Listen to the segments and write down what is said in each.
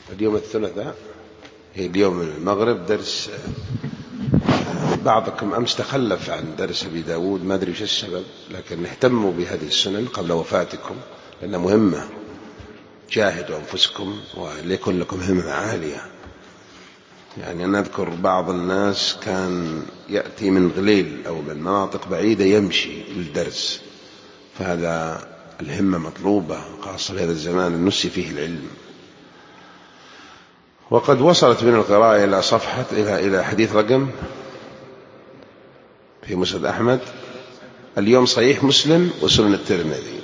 اليوم الثلاثاء، هي اليوم المغرب درس. بعضكم أمس تخلف عن درس أبي داود، ما أدري وش السبب، لكن اهتموا بهذه السنن قبل وفاتكم لأنها مهمة. جاهدوا أنفسكم وليكن لكم همة عالية. يعني أنا أذكر بعض الناس كان يأتي من غليل أو من مناطق بعيدة يمشي للدرس، فهذا الهمة مطلوبة خاصة في هذا الزمان النسي فيه العلم. وقد وصلت من القراءة إلى صفحة إلى حديث رقم في مسند أحمد. اليوم صحيح مسلم وسنن الترمذي.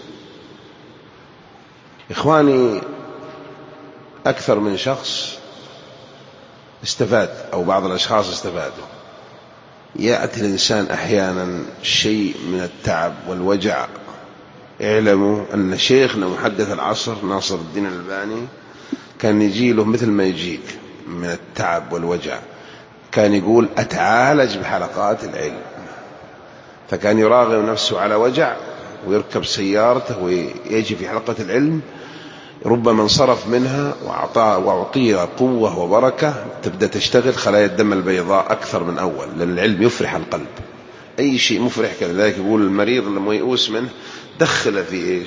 إخواني، أكثر من شخص استفاد أو بعض الأشخاص استفادوا. يأتي الإنسان أحيانا شيء من التعب والوجع. اعلموا أن شيخنا محدث العصر ناصر الدين الألباني كان يجي له مثل ما يجيك من التعب والوجع، كان يقول أتعالج بحلقات العلم. فكان يراغم نفسه على وجع ويركب سيارته ويجي في حلقة العلم، ربما انصرف منها وأعطيه قوة وبركة، تبدأ تشتغل خلايا الدم البيضاء أكثر من أول، لأن العلم يفرح القلب. أي شيء مفرح كذا. ذلك يقول المريض لما يئوس منه دخل في إيش؟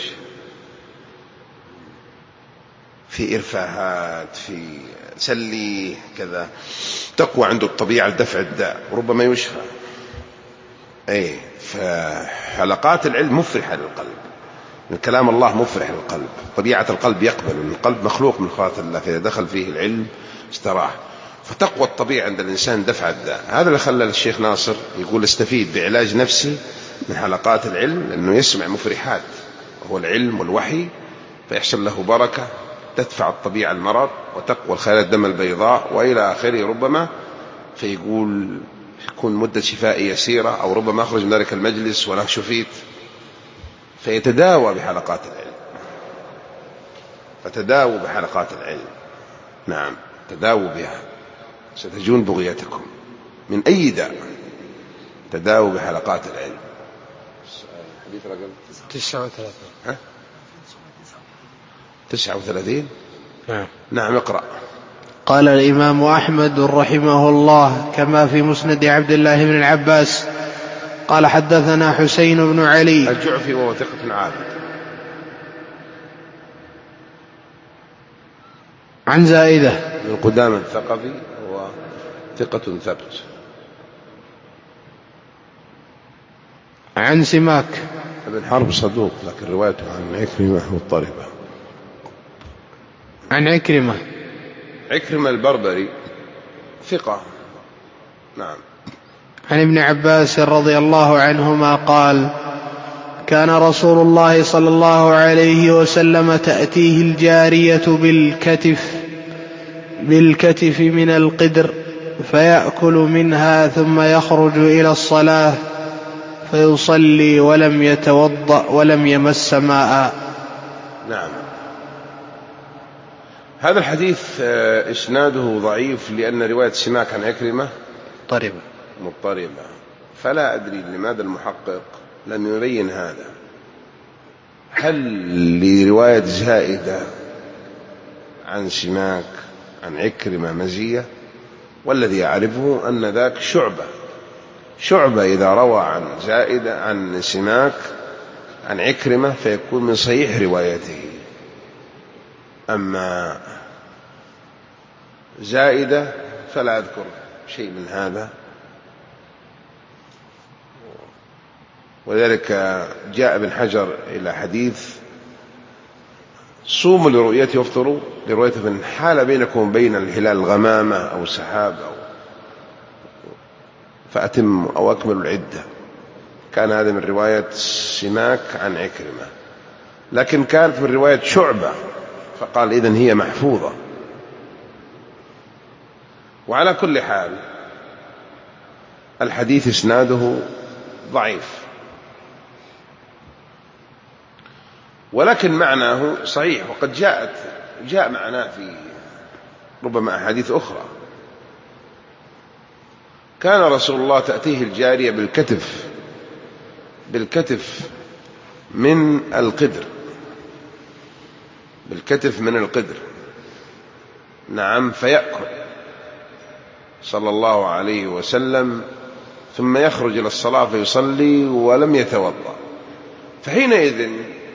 في إرفاهات، في سلي كذا، تقوى عنده الطبيعة لدفع الداء وربما يشفى. فحلقات العلم مفرحة للقلب، من كلام الله مفرح للقلب، طبيعة القلب يقبل، أن القلب مخلوق من خلقة الله، فإذا دخل فيه العلم استراح، فتقوى الطبيعة عند الإنسان دفع الداء. هذا اللي خلى الشيخ ناصر يقول استفيد بعلاج نفسي من حلقات العلم، لأنه يسمع مفرحات وهو العلم والوحي، فيحصل له بركة تدفع الطبيعة المرض وتقوى خلايا الدم البيضاء وإلى آخره. ربما فيقول يكون مدة شفاء يسيرة، أو ربما أخرج من ذلك المجلس ولا شفيت، فيتداوى بحلقات العلم. فتداووا بحلقات العلم، نعم تداووا بها، ستجون بغيتكم من أي داء. تداووا بحلقات العلم. حديث رقم 39. 39. نعم اقرأ. قال الإمام أحمد رحمه الله كما في مسند عبد الله بن العباس قال حدثنا حسين بن علي الجعفي وهو ثقة عابد، عن زائدة من قدامى الثقفي، هو ثقة ثبت، عن سماك ابن حرب صدوق، لكن روايته عن عكرمة مضطربة. عن عكرمة البربري ثقة، نعم. عن ابن عباس رضي الله عنهما قال كان رسول الله صلى الله عليه وسلم تأتيه الجارية بالكتف من القدر فيأكل منها ثم يخرج إلى الصلاة فيصلي ولم يتوضأ ولم يمس ماء. نعم. هذا الحديث إسناده ضعيف، لأن رواية سماك عن عكرمة مضطربة، فلا أدري لماذا المحقق لم يبين هذا. هل لرواية زائدة عن سماك عن عكرمة مزية؟ والذي أعرفه أن ذاك شعبة إذا روى عن زائدة عن سماك عن عكرمة فيكون من صحيح روايته. أما زائدة فلا أذكر شيء من هذا، وذلك جاء ابن حجر إلى حديث صوموا لرؤيته وافطروا لرؤيته، من حال بينكم وبين الهلال غمامة أو سحاب فأتموا أو أكملوا العدة. كان هذا من رواية سماك عن عكرمة، لكن كانت من رواية شعبة، فقال إذن هي محفوظة. وعلى كل حال الحديث إسناده ضعيف، ولكن معناه صحيح، وقد جاء معناه في ربما أحاديث أخرى. كان رسول الله تأتيه الجارية بالكتف من القدر، نعم، فيأكل صلى الله عليه وسلم، ثم يخرج إلى الصلاة فيصلي ولم يتوضأ. فحينئذ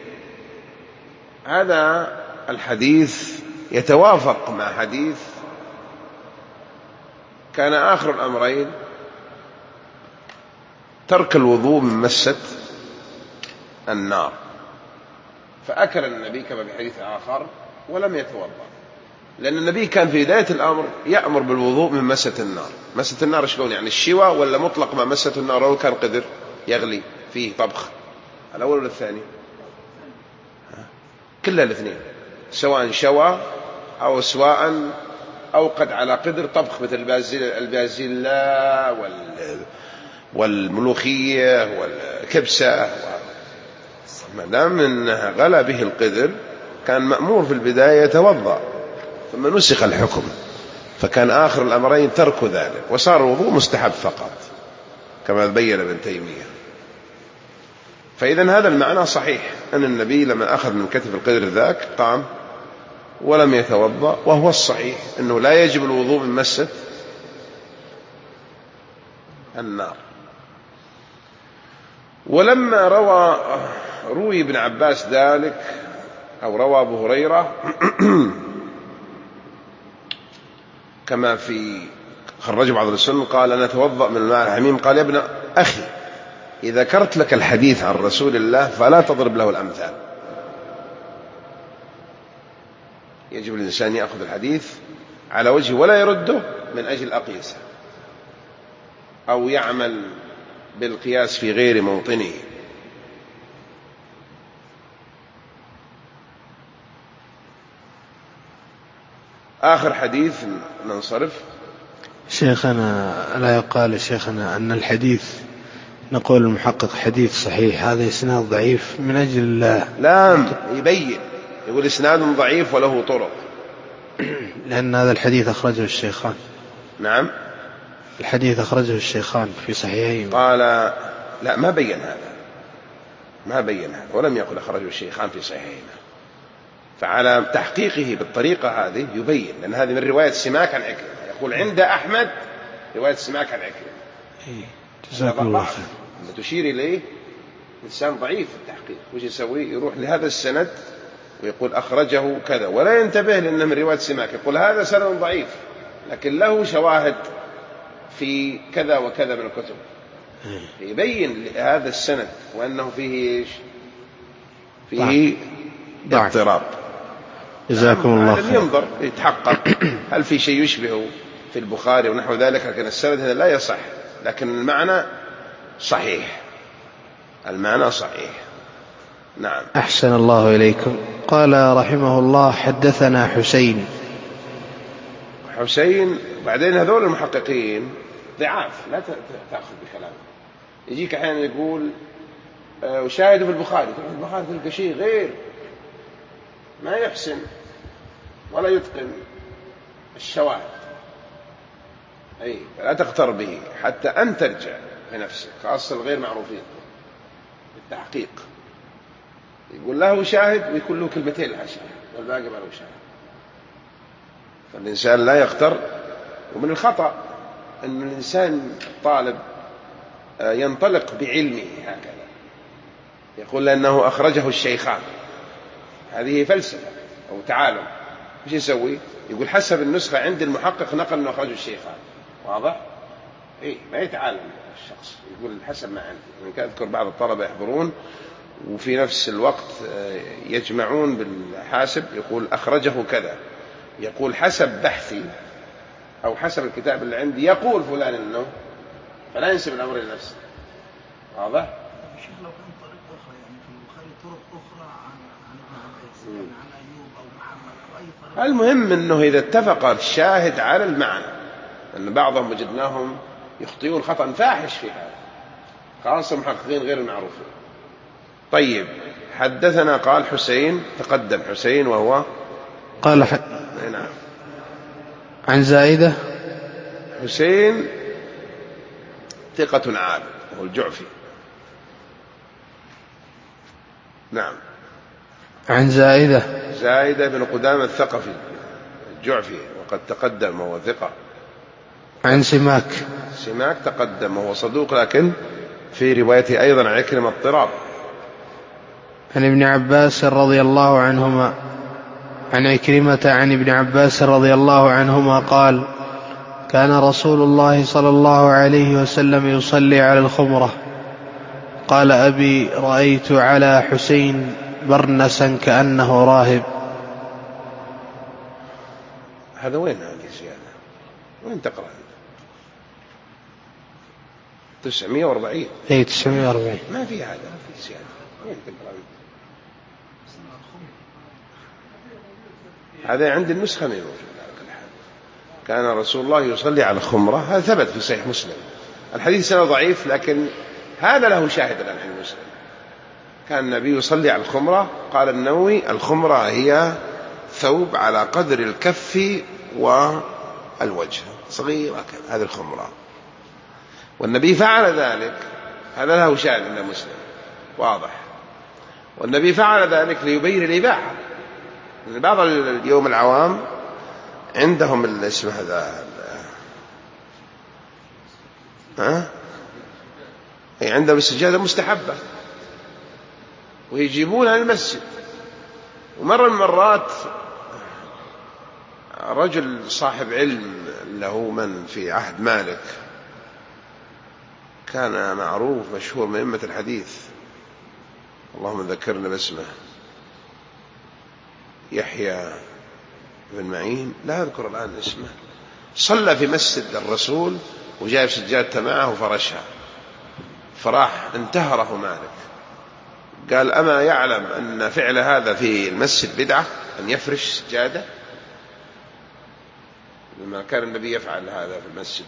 هذا الحديث يتوافق مع حديث كان آخر الأمرين ترك الوضوء من مسة النار، فأكل النبي كما في حديث آخر ولم يتوضأ، لأن النبي كان في بداية الأمر يأمر بالوضوء من مسة النار. مسة النار شلون يعني؟ الشواء ولا مطلق مع مسة النار أو كان قدر يغلي فيه طبخ؟ الأول ولا الثاني؟ كلها الاثنين، سواء شوى أو سواء أوقد على قدر طبخ، مثل البازيلا والملوخية والكبسة، ما دام أنها غلى به القدر كان مأمور في البداية يتوضأ، ثم نسخ الحكم، فكان آخر الأمرين ترك ذلك، وصار الوضوء مستحب فقط كما بين ابن تيمية. فإذا هذا المعنى صحيح، أن النبي لما أخذ من كتف القدر ذاك قام ولم يتوضأ، وهو الصحيح أنه لا يجب الوضوء من مسة النار. ولما روي ابن عباس ذلك، أو روى أبو هريرة كما في خرج بعض السنن، قال أنا أتوضأ من الماء الحميم، قال يا ابن أخي إذا ذكرت لك الحديث عن رسول الله فلا تضرب له الأمثال. يجب الإنسان يأخذ الحديث على وجهه ولا يرده من أجل أقيسه أو يعمل بالقياس في غير موطنه. آخر حديث ننصرف. شيخنا لا يقال شيخنا أن الحديث نقول المحقق حديث صحيح، هذا إسناد ضعيف من أجل لا يبين، يقول إسناد ضعيف وله طرق، لأن هذا الحديث أخرجه الشيخان. نعم، الحديث أخرجه الشيخان في صحيحين. قال لا، ما بين هذا ولم يقل أخرجه الشيخان في صحيحهما. فعلى تحقيقه بالطريقة هذه يبين، لأن هذه من رواية سماك عن عكرمة، يقول عند أحمد رواية سماك عن عكرمة. جزاكم الله خير. تشير إليه إنسان ضعيف في التحقيق، وش يسوي؟ يروح لهذا السند ويقول أخرجه كذا، ولا ينتبه لأنه من رواية سماك، يقول هذا سند ضعيف لكن له شواهد في كذا وكذا من الكتب، يبين هذا السند وأنه فيه إيش؟ فيه اضطراب. جزاكم الله خير. ينظر يتحقق هل في شيء يشبهه في البخاري ونحو ذلك، لكن السند هذا لا يصح، لكن المعنى صحيح، المعنى صحيح. نعم. أحسن الله إليكم. قال رحمه الله حدثنا حسين. بعدين هذول المحققين ضعاف، لا تأخذ بكلامه. يجيك أحيانا يقول وشاهده في البخاري، في البخاري تلقى شيء غير، ما يحسن ولا يتقن الشواهد، فلا تغتر به حتى أن ترجع بنفسك، خاصة الغير معروفين بالتحقيق. يقول له شاهد ويكون له كلمتين لها شاهد والباقي ما له شاهد. فالإنسان لا يغتر. ومن الخطأ أن الإنسان طالب ينطلق بعلمه هكذا، يقول لأنه أخرجه الشيخان، هذه فلسفة أو تعالم. مش يسوي؟ يقول حسب النسخة عند المحقق نقل أنه أخرجه الشيخان. واضح؟ ما يتعالم الشخص، يقول حسب ما عندي. من أذكر بعض الطلبة يحضرون وفي نفس الوقت يجمعون بالحاسب، يقول أخرجه كذا، يقول حسب بحثي أو حسب الكتاب اللي عندي يقول فلان إنه، فلا ينسب الأمر لنفسه. واضح؟ الشيخ لو كان طريق أخرى، يعني في البخاري طرق أخرى عن ابن عباس، يعني عن أيوب أو محمد أو أي طريق. المهم إنه إذا اتفق الشاهد على المعنى، أن بعضهم وجدناهم يخطئون خطأ فاحش في هذا، خاصة المحققين غير المعروفين. طيب، حدثنا قال حسين، تقدم حسين وهو قال نعم. عن زائدة. حسين ثقة عابد، وهو الجعفي. نعم. عن زائدة بن قدامة الثقفي الجعفي، قد تقدم وهو ثقة. عن سماك تقدم وهو صدوق، لكن في روايته أيضا عكرمة اضطراب. عن ابن عباس رضي الله عنهما عن عكرمة عن ابن عباس رضي الله عنهما قال: كان رسول الله صلى الله عليه وسلم يصلي على الخمرة. قال أبي: رأيت على حسين برنسا كأنه راهب. هذا وين هذه الزيادة؟ وين تقرأ؟ 940. اي 940. ما في هذا، ما في زيادة. وين تقرأ؟ هذا عند النسخة من موجود. كان رسول الله يصلي على الخمرة، هذا ثبت في صحيح مسلم. الحديث سنة ضعيف، لكن هذا له شاهد الآن في مسلم. كان النبي يصلي على الخمرة. قال النووي: الخمرة هي ثوب على قدر الكف والوجه، صغيرة كذا، هذه الخمرة. والنبي فعل ذلك، هذا له شاهد عند مسلم واضح. والنبي فعل ذلك ليبين الإباحة. بعض اليوم العوام عندهم الاسم هذا، عندهم السجادة مستحبة ويجيبونها للمسجد. ومرة من المرات رجل صاحب علم له من في عهد مالك، كان معروف مشهور من أئمة الحديث، اللهم ذكرنا باسمه، يحيى بن معين، لا أذكر الآن اسمه. صلى في مسجد الرسول وجاء سجادته معه وفرشها، فراح انتهره مالك، قال: أما يعلم أن فعل هذا في المسجد بدعة، أن يفرش سجادة؟ لما كان النبي يفعل هذا في المسجد.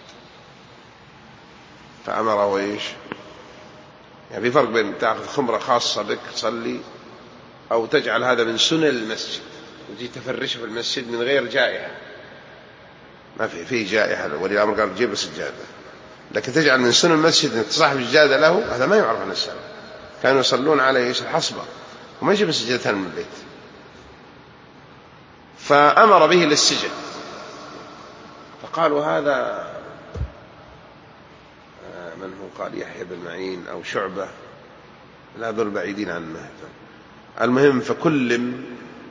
فأمره إيش؟ يعني في فرق بين تأخذ خمرة خاصة بك تصلي، أو تجعل هذا من سنن المسجد وتجي تفرشه في المسجد من غير جائحة. ما في جائحة، ولي الأمر قال: جيب السجادة. لكن تجعل من سنن المسجد أن تصاحب السجادة له، هذا ما يعرف عن السلف. كانوا يصلون على إيش؟ الحصبة، وما يجيب السجادة من البيت. فأمر به للسجن، فقالوا: هذا من هو؟ قال: يحيى بن معين أو شعبة، لا ذو البعيدين عن مهد. المهم فكلم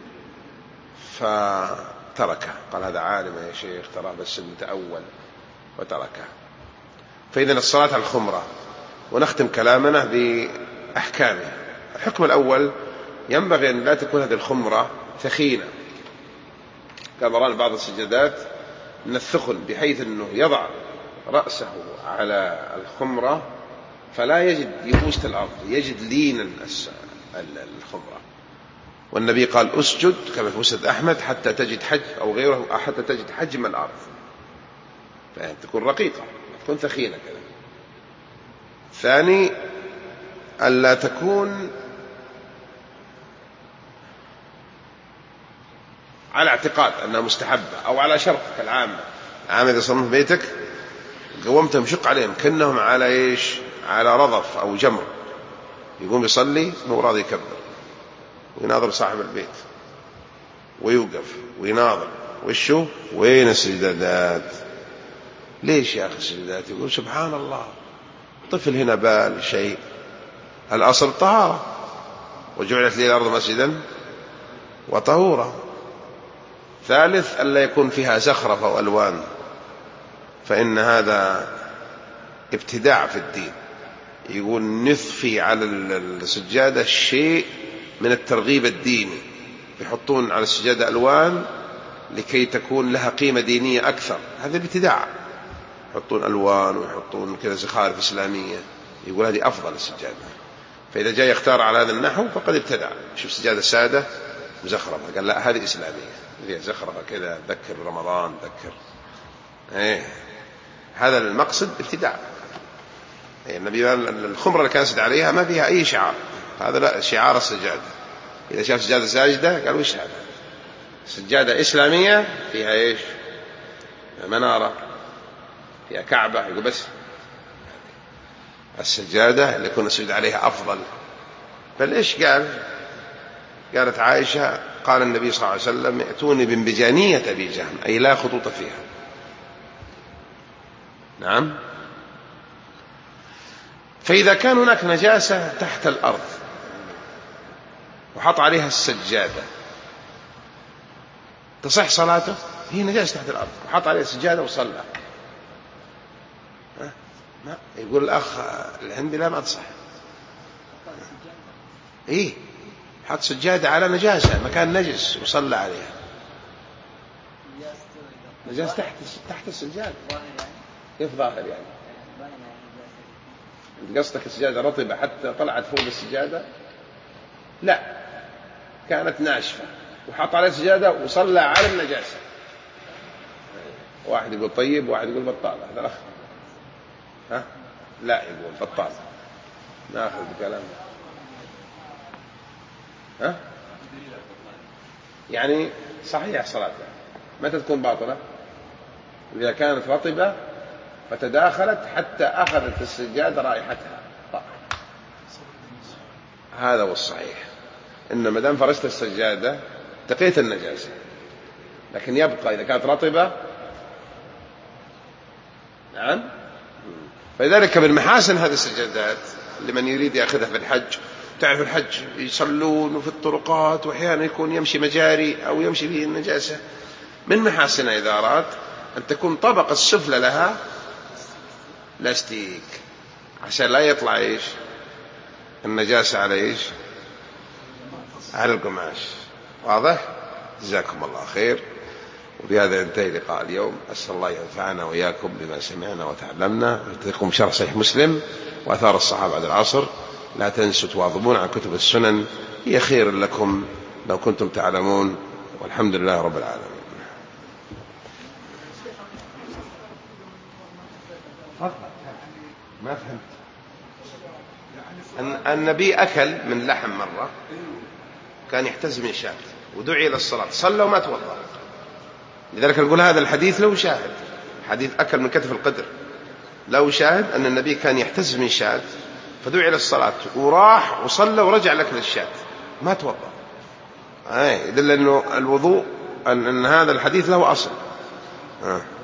فتركه، قال: هذا عالم يا شيخ، ترى بس المتأول، وتركه. فإذن الصلاة على الخمرة. ونختم كلامنا بأحكامه. الحكم الأول: ينبغي أن لا تكون هذه الخمرة ثخينة، كما رأى بعض السجادات من الثخن، بحيث أنه يضع رأسه على الخمرة فلا يجد يبوس الأرض، يجد لين الخمرة. والنبي قال: أسجد، كما في مسند أحمد، حتى تجد حجم، أو غيره، حتى تجد حجم الأرض. فتكون رقيقة، تكون ثخينة كذا. ثاني: ألا تكون على اعتقاد أنها مستحبة، أو على شرط كالعامة. العامة إذا صلوا في بيتك قومتهم شق عليهم كأنهم على إيش؟ على رضف أو جمر، يقوم يصلي مو راضي يكبر، ويناظر صاحب البيت ويوقف ويناظر، وشو وين السجدات؟ ليش يا أخي السجدات؟ يقول: سبحان الله، طفل هنا بال شيء، الأصل طهارة، وجعلت لي الأرض مسجدا وطهورا. ثالث: ألا يكون فيها زخرفة وألوان، فإن هذا ابتداع في الدين. يقول: نضفي على السجادة شيء من الترغيب الديني، يحطون على السجادة ألوان لكي تكون لها قيمة دينية أكثر، هذا ابتداع. يحطون ألوان ويحطون كذا زخارف إسلامية، يقول هذه أفضل السجادة. فإذا جاء يختار على هذا النحو فقد ابتدع. شوف سجادة سادة مزخرفة، قال: لا، هذه إسلامية، فيها زخرفة كذا، ذكر رمضان، ذكر هذا المقصد ابتداع. النبي قال: الخمرة اللي كان سجد عليها ما فيها أي شعار، هذا لا شعار السجادة. إذا شاف سجادة ساجدة قال: وش هذا؟ سجادة إسلامية فيها إيش؟ منارة، فيها كعبة، يقول بس السجادة اللي كنا سجد عليها أفضل. فليش قال؟ قالت عائشة: قال النبي صلى الله عليه وسلم ائتوني بانبجانية أبي جهم، أي لا خطوط فيها. نعم. فإذا كان هناك نجاسة تحت الأرض وحط عليها السجادة تصح صلاته؟ هي نجاسة تحت الأرض وحط عليها السجادة وصلى. ما يقول الأخ الهندي لا ما تصح. إيه، حط سجادة على نجاسة مكان نجس وصلى عليها. نجاسة تحت السجادة. كيف ظاهر يعني؟ أنت قصدك السجادة رطبة حتى طلعت فوق السجادة؟ لا، كانت ناشفة وحط عليها السجادة وصلى على النجاسة. واحد يقول طيب وواحد يقول بطال. هذا الأخ ها؟ لا، يقول بطال. ناخذ بكلامه. ها؟ يعني صحيح صلاته، متى تكون باطلة؟ إذا كانت رطبة فتداخلت حتى أخذت السجادة رائحتها. هذا هو الصحيح، إن ما دام فرشت السجادة تقيت النجاسة، لكن يبقى إذا كانت رطبة. نعم. فلذلك من محاسن هذه السجادات لمن يريد يأخذها في الحج. تعرف الحج يصلون في الطرقات وأحيانا يكون يمشي مجاري أو يمشي فيه النجاسة. من محاسنها إذا أراد أن تكون طبقة السفلى لها لاستيك عشان لا يطلع إيش النجاسة على إيش على القماش. واضح؟ جزاكم الله خير. وبهذا ينتهي لقاء اليوم. أسأل الله ينفعنا وإياكم بما سمعنا وتعلمنا، ويعطيكم شرح صحيح مسلم وآثار الصحابة بعد العصر. لا تنسوا تواظبون على كتب السنن، هي خير لكم لو كنتم تعلمون. والحمد لله رب العالمين. ما فهمت. النبي أكل من لحم مرة، كان يحتز من شاة ودعي إلى الصلاة، صلى وما توضأ. لذلك نقول هذا الحديث له شاهد، حديث أكل من كتف القدر له شاهد أن النبي كان يحتز من شاة فدعي إلى الصلاة وراح وصلى ورجع لك للشاة ما توضأ. يدل أنه الوضوء أن هذا الحديث له أصل.